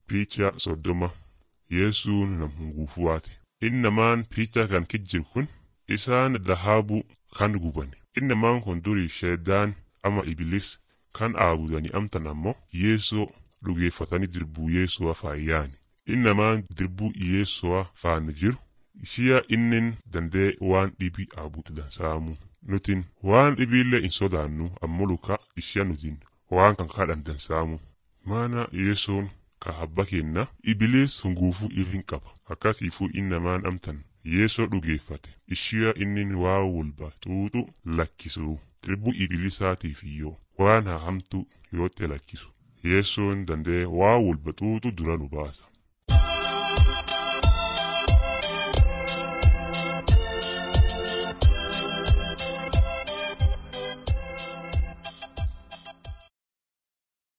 Picha soddoma Yesuun nam hunguufuwaati. Innamaan picha kan kijjiru kun isaan dhahabu kan gubani. Innamaan kun durii sheedaan ama ibilis kan aabudanii amtan ammoo Yeesoo dhugeeffatanii dirbuu Yeesoo faayyaani. Innamaan dirbuu Yeesoo faana jiru ishiya innin dandee waan dhibii aabutu dansaamu. Nutin waan dhibiillee hin sodaannu ammoo luka ishia nutin waan kan kadhan dansaamu. Maana Yeesoon ka habba kenna ibilis hunguufuu irrin qaba. Akkasiifuu innamaan amtan Yeesoo dhugeeffate ishiya innin waa walba xuuxu lakkisu dirbuu ibilisaatiif iyyoo waan hahamtu yootte lakkisu. Yeesoon dandee waa walba xuuxu dura nu baasa.